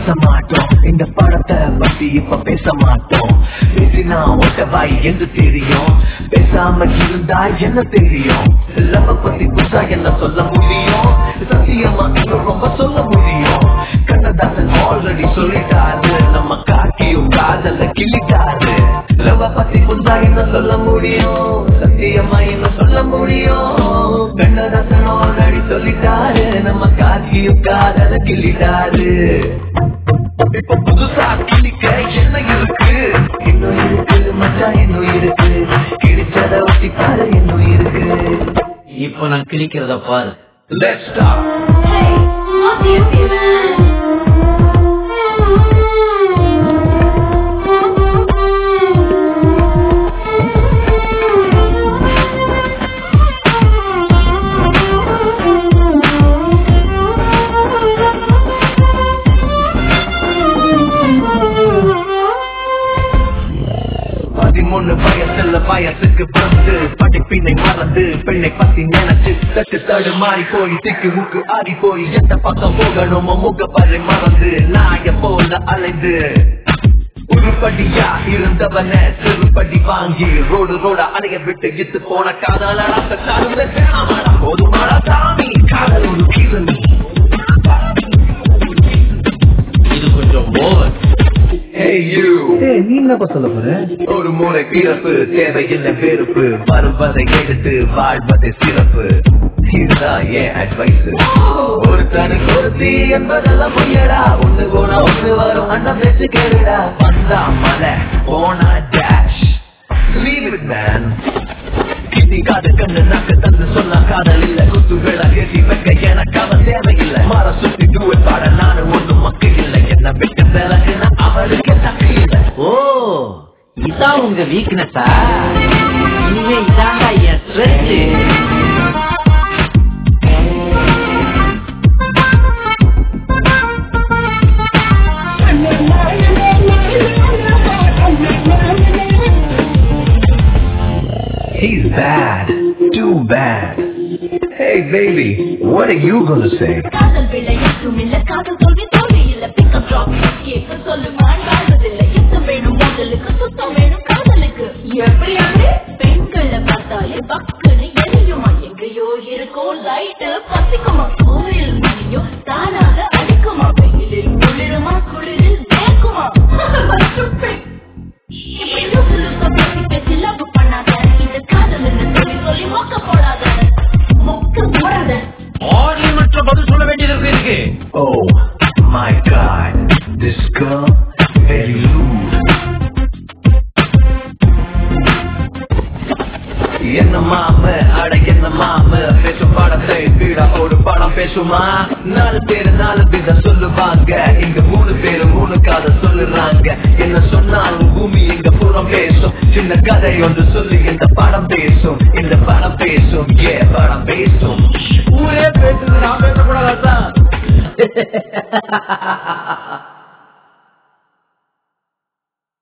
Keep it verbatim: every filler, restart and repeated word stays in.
பேச மாட்டோம், இந்த படத்தை பத்தி இப்ப பேச மாட்டோம். பேசினா ஒட்டவாய் என்று தெரியும், பேசாம இருந்தா என்ன தெரியும்? லவ் பத்தி புதுசா என்ன சொல்ல முடியும்? சத்தியமா இன்னும் ரொம்ப சொல்ல முடியும். கண்ணதாசன் ஆல்ரெடி சொல்லிட்டாரு, நம்ம காட்டியும் காதல கிள்ளிட்டாரு. லவ் பத்தி புதுசா என்ன சொல்ல முடியும்? சத்தியமா என்ன சொல்ல முடியும்? கண்ணதாசன் ஆல்ரெடி சொல்லிட்டாரு, நம்ம காட்டியும் காதல கிள்ளிட்டாரு. இப்ப புதுசா கிளிக்க என்ன இருக்கு? இன்னும் இருக்கு மச்சான், இன்னும் இருக்கு. கிழிச்சத ஒட்டி பாரு, இன்னும் இருக்கு. இப்ப நான் கிழிக்கிறத பாரு. Let's start. Hey, how do you feel? பதிமூணு வயசுல வயசுக்கு வந்து படிப்பினை மறந்து பெண்ணை பத்தி நினைச்சு தட்டு தடு மாறி போய் திக்கு முக்கு ஆடி போய் எந்த பக்கம் போகணுமோ முகப்பறை மறந்து நாய போல அலைந்து உருப்படியா இருந்தவன திருப்படி வாங்கி ரோடு ரோட அணைய விட்டு இத்து போன காதல போதுமாடா சாமி, காதல் ஒரு கிருமி. இது கொஞ்சம் ஓவர். Hey you, நீ என்னப்பா சொல்ல போற? ஒரு முறை பிறப்பு தேவையில்லை வெறுப்பு, வருவதை எடுத்து வாழ்வதை சிறப்பு. இதுதான் என் அட்வைஸ். ஒருத்தனுக்கு ஒருத்தி என்பதெல்லாம் பொய்யடா, ஒண்ணு போனா ஒண்ணு வரும் அண்ணன் பேச்சு கேளுடா. வந்தா மலை போனா டேஷ், leave it man. கிட்டி காது கண்ணு நாக்கு தந்து சொன்னா காதல் இல்ல, குத்து வேளா கேட்டி வைக்க எனக்கு அவன் தேவையில்லை. மாற சுத்தி டூட் பாட நானும் ஒண்ணும் மக்கள் இல்லை, என்ன விட்டு விலகுனா அவருக்கு தக்கு இல்லை. ஓ, இதான் உங்க வீக்னஸா? இனிமே இதாங்க என் strength. He's bad, too bad. Hey baby, what are you gonna say? காதல் விலை எதுவும் இல்ல, காதல் தோல்வி தோல்வி இல்ல. பிக்கப் டிராப் கேட்க சொல்லுவான் வாழ்வதில்லை. யுத்தம் வேணும் மோதலுக்கு, சுத்தம் வேணும் காதலுக்கு. எப்படி அப்படி பெண்களை பார்த்தாலே பக்குன்னு எரியுமா? எங்கேயோ இருக்கோ லைட்டு பத்திக்குமா? கோயில் மணியும் தானாக அடிக்குமா? வெயிலில் குளிருமா, குளிரில் வேக்குமா? இப்படி லூசு லூசா பேசி பேசி லவ் பண்ணாத, இந்த காதல் சொல்லி சொல்லி மொக்க போடாத, மொக்க போடாத. ஆர்டினமற்ற பதில் சொல்ல வேண்டியது இருக்கு. Oh my god, this girl very rude. என்ன மாம அட என்ன மாம பேசும் படத்தை பீடா ஒரு படம் பேசுமா? நாலு பேரு நாலு வித சொல்லுவாங்க, இங்க மூணு பேரு மூணு கதை சொல்லுறாங்க. என்ன சொன்னாலும் பூமி எங்க புறம் பேசும், சின்ன கதை ஒன்று சொல்லி இந்த படம் பேசும், இந்த படம் பேசும், ஏ படம் பேசும். ஊரே பேசுது, நான் பேசக்கூடாதா?